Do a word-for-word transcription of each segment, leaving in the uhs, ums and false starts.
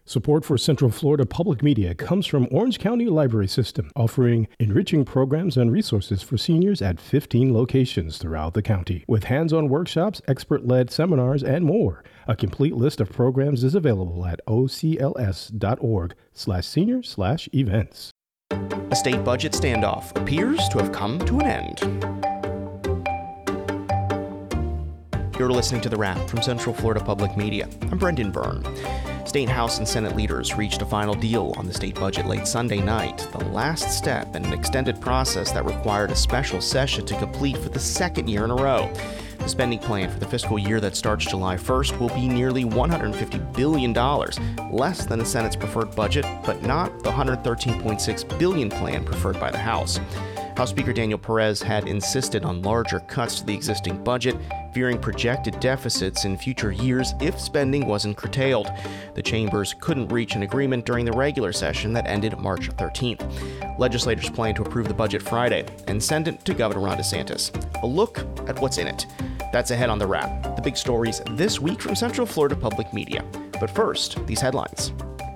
Support for Central Florida Public Media comes from Orange County Library System, offering enriching programs and resources for seniors at fifteen locations throughout the county, with hands-on workshops, expert-led seminars, and more. A complete list of programs is available at ocls.org slash senior slash events. A state budget standoff appears to have come to an end. You're listening to The Wrap from Central Florida Public Media. I'm Brendan Byrne. State House and Senate leaders reached a final deal on the state budget late Sunday night, the last step in an extended process that required a special session to complete for the second year in a row. The spending plan for the fiscal year that starts July first will be nearly one hundred fifty billion dollars, less than the Senate's preferred budget, but not the one hundred thirteen point six billion dollars plan preferred by the House. House Speaker Daniel Perez had insisted on larger cuts to the existing budget, fearing projected deficits in future years if spending wasn't curtailed. The chambers couldn't reach an agreement during the regular session that ended March thirteenth. Legislators plan to approve the budget Friday and send it to Governor Ron DeSantis. A look at what's in it. That's ahead on The Wrap. The big stories this week from Central Florida Public Media. But first, these headlines.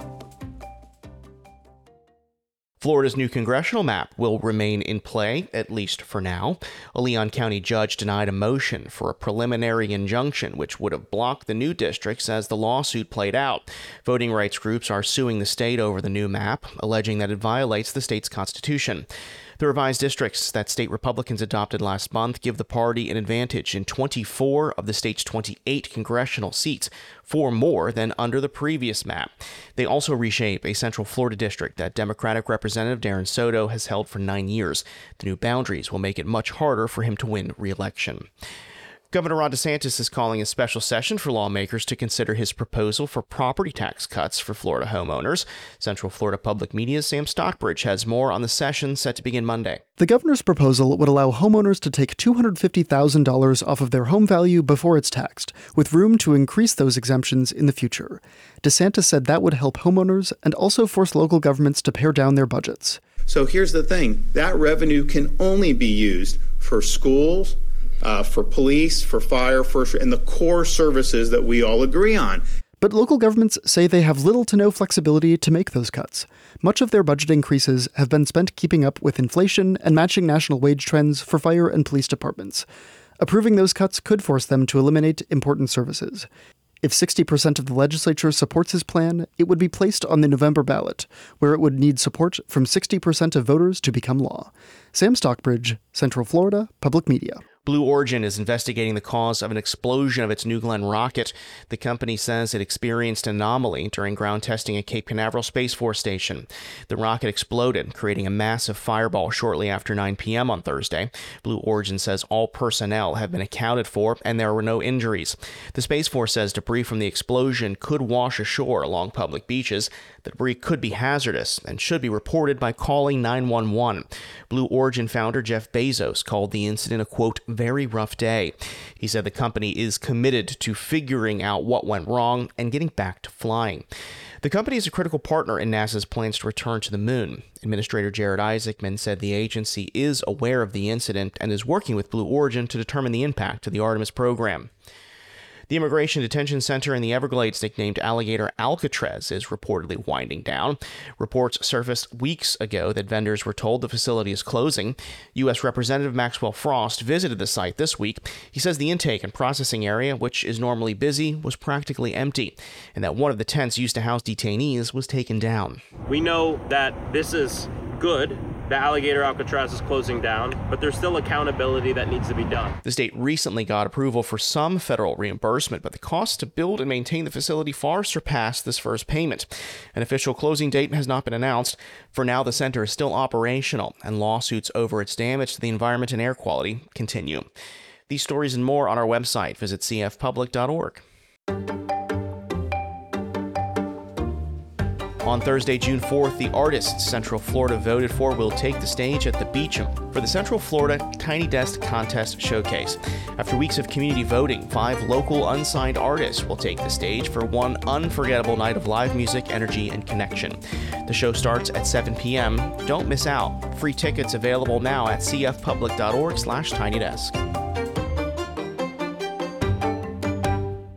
Florida's new congressional map will remain in play, at least for now. A Leon County judge denied a motion for a preliminary injunction, which would have blocked the new districts as the lawsuit played out. Voting rights groups are suing the state over the new map, alleging that it violates the state's constitution. The revised districts that state Republicans adopted last month give the party an advantage in twenty-four of the state's twenty-eight congressional seats, four more than under the previous map. They also reshape a Central Florida district that Democratic Representative Darren Soto has held for nine years. The new boundaries will make it much harder for him to win re-election. Governor Ron DeSantis is calling a special session for lawmakers to consider his proposal for property tax cuts for Florida homeowners. Central Florida Public Media's Sam Stockbridge has more on the session set to begin Monday. The governor's proposal would allow homeowners to take two hundred fifty thousand dollars off of their home value before it's taxed, with room to increase those exemptions in the future. DeSantis said that would help homeowners and also force local governments to pare down their budgets. So here's the thing. That revenue can only be used for schools, Uh, for police, for fire, for and the core services that we all agree on. But local governments say they have little to no flexibility to make those cuts. Much of their budget increases have been spent keeping up with inflation and matching national wage trends for fire and police departments. Approving those cuts could force them to eliminate important services. If sixty percent of the legislature supports his plan, it would be placed on the November ballot, where it would need support from sixty percent of voters to become law. Sam Stockbridge, Central Florida Public Media. Blue Origin is investigating the cause of an explosion of its New Glenn rocket. The company says it experienced an anomaly during ground testing at Cape Canaveral Space Force Station. The rocket exploded, creating a massive fireball shortly after nine p.m. on Thursday. Blue Origin says all personnel have been accounted for and there were no injuries. The Space Force says debris from the explosion could wash ashore along public beaches. The debris could be hazardous and should be reported by calling nine one one. Blue Origin founder Jeff Bezos called the incident a, quote, very rough day. He said the company is committed to figuring out what went wrong and getting back to flying. The company is a critical partner in NASA's plans to return to the moon. Administrator Jared Isaacman said the agency is aware of the incident and is working with Blue Origin to determine the impact to the Artemis program. The Immigration Detention Center in the Everglades, nicknamed Alligator Alcatraz, is reportedly winding down. Reports surfaced weeks ago that vendors were told the facility is closing. U S Representative Maxwell Frost visited the site this week. He says the intake and processing area, which is normally busy, was practically empty, and that one of the tents used to house detainees was taken down. We know that this is good. The Alligator Alcatraz is closing down, but there's still accountability that needs to be done. The state recently got approval for some federal reimbursement, but the cost to build and maintain the facility far surpassed this first payment. An official closing date has not been announced. For now, the center is still operational, and lawsuits over its damage to the environment and air quality continue. These stories and more on our website. Visit c f public dot org. On Thursday, June fourth, the artists Central Florida voted for will take the stage at the Beecham for the Central Florida Tiny Desk Contest Showcase. After weeks of community voting, five local unsigned artists will take the stage for one unforgettable night of live music, energy, and connection. The show starts at seven p.m. Don't miss out. Free tickets available now at c f public dot org slash tiny desk.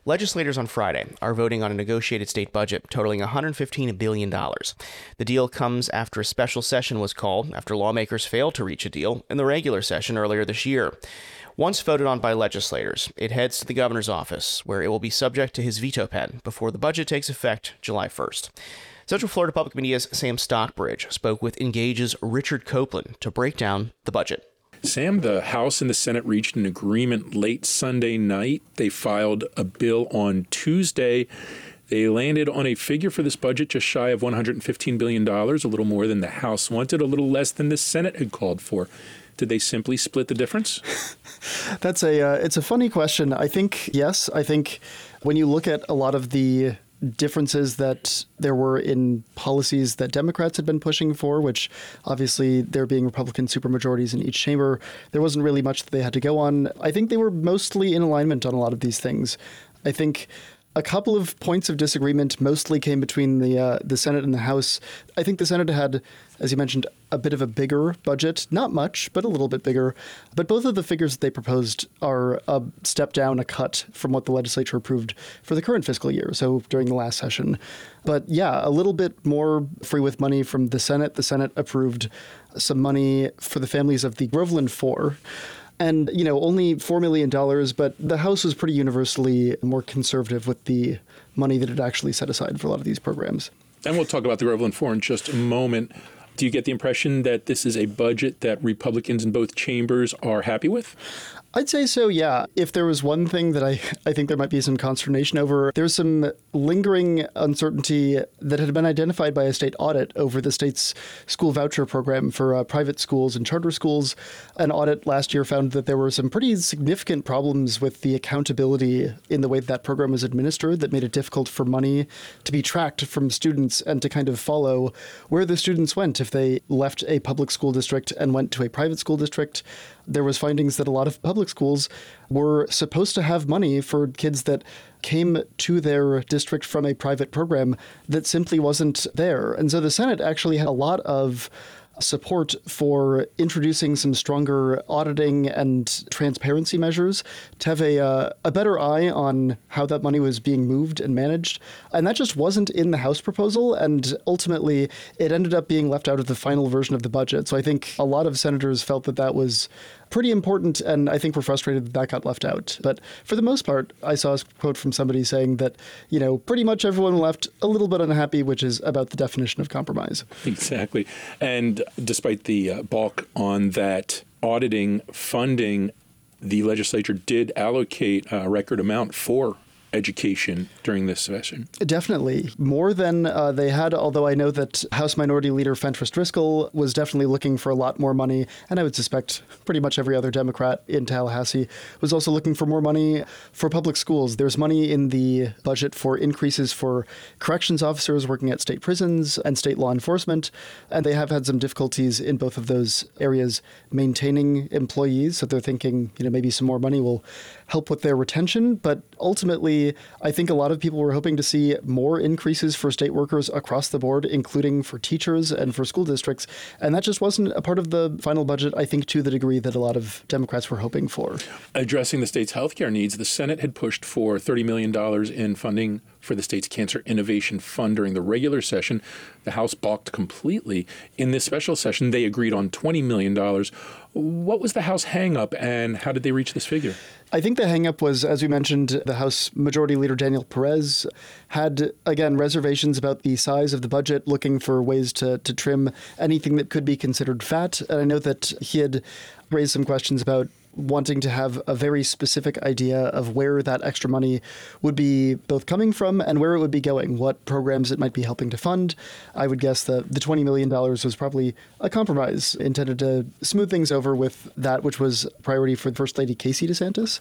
Legislators on Friday are voting on a negotiated state budget totaling one hundred fifteen billion dollars. The deal comes after a special session was called after lawmakers failed to reach a deal in the regular session earlier this year. Once voted on by legislators, it heads to the governor's office, where it will be subject to his veto pen before the budget takes effect July first. Central Florida Public Media's Sam Stockbridge spoke with Engage's Richard Copeland to break down the budget. Sam, the House and the Senate reached an agreement late Sunday night. They filed a bill on Tuesday. They landed on a figure for this budget just shy of one hundred fifteen billion dollars, a little more than the House wanted, a little less than the Senate had called for. Did they simply split the difference? That's a uh, it's a funny question. I think, yes. I think when you look at a lot of the differences that there were in policies that Democrats had been pushing for, which obviously there being Republican supermajorities in each chamber, there wasn't really much that they had to go on. I think they were mostly in alignment on a lot of these things. I think a couple of points of disagreement mostly came between the uh, the Senate and the House. I think the Senate had, as you mentioned, a bit of a bigger budget. Not much, but a little bit bigger. But both of the figures that they proposed are a step down, a cut from what the legislature approved for the current fiscal year, so during the last session. But yeah, a little bit more free with money from the Senate. The Senate approved some money for the families of the Groveland Four. And, you know, only four million dollars, but the House was pretty universally more conservative with the money that it actually set aside for a lot of these programs. And we'll talk about the Groveland Four in just a moment. Do you get the impression that this is a budget that Republicans in both chambers are happy with? I'd say so, yeah. If there was one thing that I, I think there might be some consternation over, there's some lingering uncertainty that had been identified by a state audit over the state's school voucher program for uh, private schools and charter schools. An audit last year found that there were some pretty significant problems with the accountability in the way that, that program was administered that made it difficult for money to be tracked from students and to kind of follow where the students went if they left a public school district and went to a private school district. There was findings that a lot of public schools were supposed to have money for kids that came to their district from a private program that simply wasn't there. And so the Senate actually had a lot of support for introducing some stronger auditing and transparency measures to have a uh, a better eye on how that money was being moved and managed. And that just wasn't in the House proposal. And ultimately, it ended up being left out of the final version of the budget. So I think a lot of senators felt that that was pretty important, and I think we're frustrated that that got left out. But for the most part, I saw a quote from somebody saying that, you know, pretty much everyone left a little bit unhappy, which is about the definition of compromise. Exactly. And despite the uh, balk on that auditing funding, the legislature did allocate a record amount for education during this session. Definitely. More than uh, they had, although I know that House Minority Leader Fentress Driscoll was definitely looking for a lot more money, and I would suspect pretty much every other Democrat in Tallahassee was also looking for more money for public schools. There's money in the budget for increases for corrections officers working at state prisons and state law enforcement, and they have had some difficulties in both of those areas maintaining employees, so they're thinking, you know, maybe some more money will help with their retention, but ultimately, I think a lot of people were hoping to see more increases for state workers across the board, including for teachers and for school districts. And that just wasn't a part of the final budget, I think, to the degree that a lot of Democrats were hoping for. Addressing the state's healthcare needs, the Senate had pushed for thirty million dollars in funding for the state's Cancer Innovation Fund during the regular session. The House balked completely. In this special session, they agreed on twenty million dollars. What was the House hang-up, and how did they reach this figure? I think the hang-up was, as we mentioned, the House Majority Leader Daniel Perez had, again, reservations about the size of the budget, looking for ways to, to trim anything that could be considered fat. And I know that he had raised some questions about wanting to have a very specific idea of where that extra money would be both coming from and where it would be going, what programs it might be helping to fund. I would guess that the twenty million dollars was probably a compromise intended to smooth things over with that which was a priority for First Lady Casey DeSantis.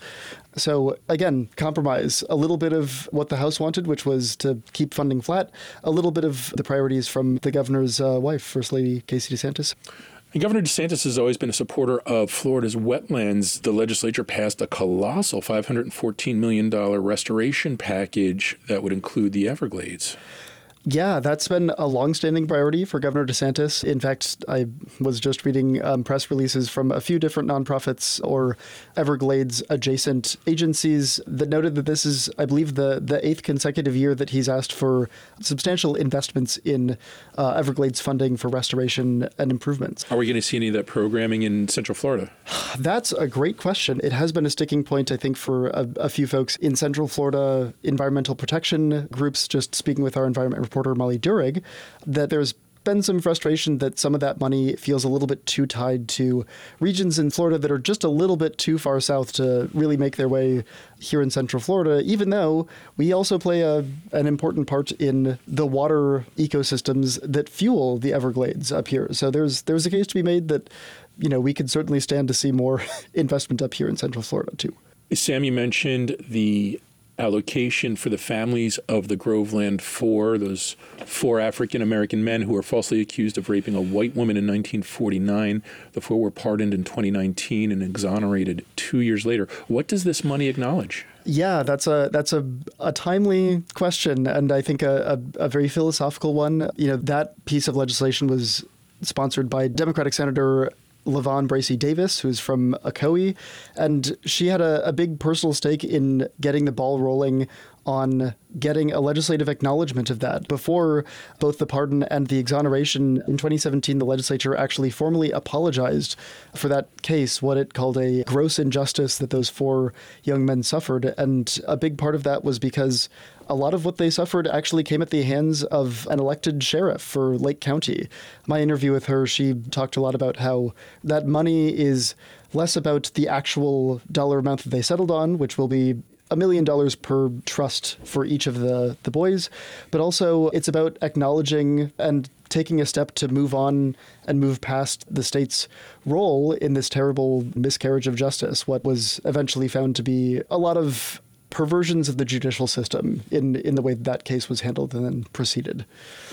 So again, compromise, a little bit of what the House wanted, which was to keep funding flat, a little bit of the priorities from the governor's uh, wife, First Lady Casey DeSantis. And Governor DeSantis has always been a supporter of Florida's wetlands. The legislature passed a colossal five hundred fourteen million dollars restoration package that would include the Everglades. Yeah, that's been a longstanding priority for Governor DeSantis. In fact, I was just reading um, press releases from a few different nonprofits or Everglades adjacent agencies that noted that this is, I believe, the, the eighth consecutive year that he's asked for substantial investments in uh, Everglades funding for restoration and improvements. Are we going to see any of that programming in Central Florida? That's a great question. It has been a sticking point, I think, for a, a few folks in Central Florida environmental protection groups, just speaking with our environment reporter, Molly Durig, that there's been some frustration that some of that money feels a little bit too tied to regions in Florida that are just a little bit too far south to really make their way here in Central Florida, even though we also play a, an important part in the water ecosystems that fuel the Everglades up here. So there's there's a case to be made that, you know, we could certainly stand to see more investment up here in Central Florida too. Sam, you mentioned the allocation for the families of the Groveland Four, those four African-American men who were falsely accused of raping a white woman in nineteen forty-nine. The four were pardoned in twenty nineteen and exonerated two years later. What does this money acknowledge? Yeah, that's a that's a, a timely question, and I think a, a, a very philosophical one. You know, that piece of legislation was sponsored by Democratic Senator LaVon Bracey Davis, who's from Ocoee, and she had a, a big personal stake in getting the ball rolling on getting a legislative acknowledgement of that. Before both the pardon and the exoneration in twenty seventeen, the legislature actually formally apologized for that case, what it called a gross injustice that those four young men suffered. And a big part of that was because a lot of what they suffered actually came at the hands of an elected sheriff for Lake County. My interview with her, she talked a lot about how that money is less about the actual dollar amount that they settled on, which will be a million dollars per trust for each of the, the boys, but also it's about acknowledging and taking a step to move on and move past the state's role in this terrible miscarriage of justice, what was eventually found to be a lot of perversions of the judicial system in, in the way that, that case was handled and then proceeded.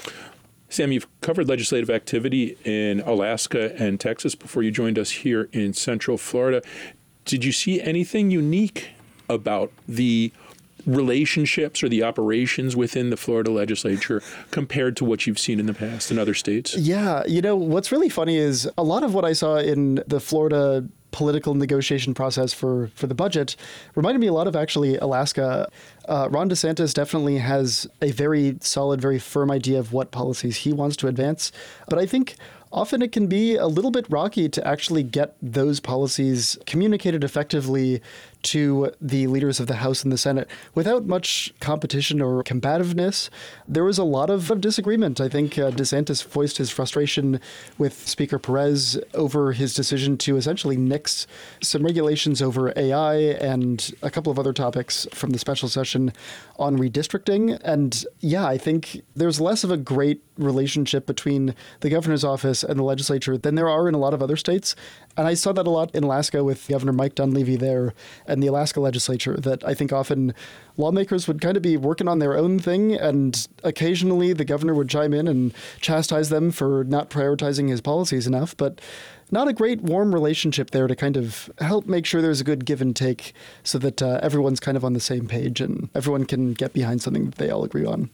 Sam, you've covered legislative activity in Alaska and Texas before you joined us here in Central Florida. Did you see anything unique about the relationships or the operations within the Florida legislature compared to what you've seen in the past in other states? Yeah, you know, what's really funny is a lot of what I saw in the Florida political negotiation process for, for the budget reminded me a lot of actually Alaska. Uh, Ron DeSantis definitely has a very solid, very firm idea of what policies he wants to advance. But I think often it can be a little bit rocky to actually get those policies communicated effectively to the leaders of the House and the Senate without much competition or combativeness. There was a lot of disagreement. I think uh, DeSantis voiced his frustration with Speaker Perez over his decision to essentially nix some regulations over A I and a couple of other topics from the special session on redistricting. And yeah, I think there's less of a great relationship between the governor's office and the legislature than there are in a lot of other states. And I saw that a lot in Alaska with Governor Mike Dunleavy there and the Alaska legislature, that I think often lawmakers would kind of be working on their own thing, and occasionally the governor would chime in and chastise them for not prioritizing his policies enough, but not a great warm relationship there to kind of help make sure there's a good give and take so that uh, everyone's kind of on the same page and everyone can get behind something that they all agree on.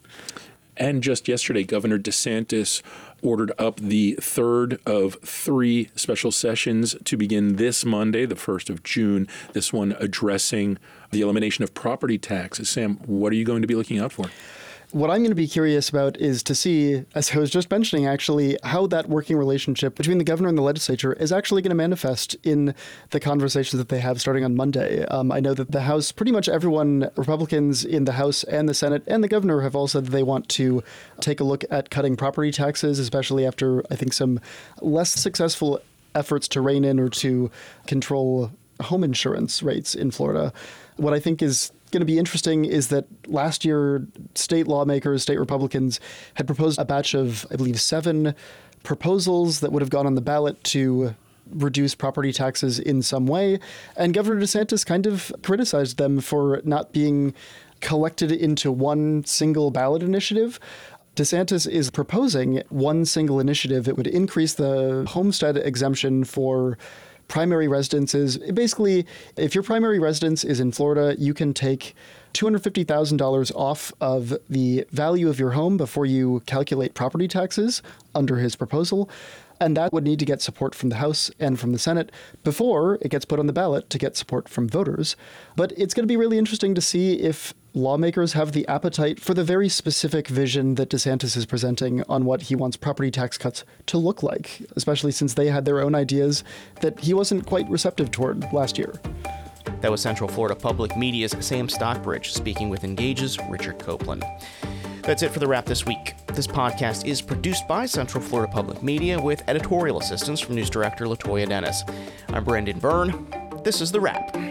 And just yesterday, Governor DeSantis ordered up the third of three special sessions to begin this Monday, the first of June, this one addressing the elimination of property taxes. Sam, what are you going to be looking out for? What I'm going to be curious about is to see, as I was just mentioning, actually, how that working relationship between the governor and the legislature is actually going to manifest in the conversations that they have starting on Monday. Um, I know that the House, pretty much everyone, Republicans in the House and the Senate and the governor have all said that they want to take a look at cutting property taxes, especially after, I think, some less successful efforts to rein in or to control home insurance rates in Florida. What I think is going to be interesting is that last year, state lawmakers, state Republicans had proposed a batch of, I believe, seven proposals that would have gone on the ballot to reduce property taxes in some way. And Governor DeSantis kind of criticized them for not being collected into one single ballot initiative. DeSantis is proposing one single initiative. It would increase the homestead exemption for primary residences. Basically, if your primary residence is in Florida, you can take two hundred fifty thousand dollars off of the value of your home before you calculate property taxes under his proposal. And that would need to get support from the House and from the Senate before it gets put on the ballot to get support from voters. But it's going to be really interesting to see if lawmakers have the appetite for the very specific vision that DeSantis is presenting on what he wants property tax cuts to look like, especially since they had their own ideas that he wasn't quite receptive toward last year. That was Central Florida Public Media's Sam Stockbridge speaking with Engage's Richard Copeland. That's it for The Wrap this week. This podcast is produced by Central Florida Public Media with editorial assistance from news director Latoya Dennis. I'm Brendan Byrne. This is The Wrap.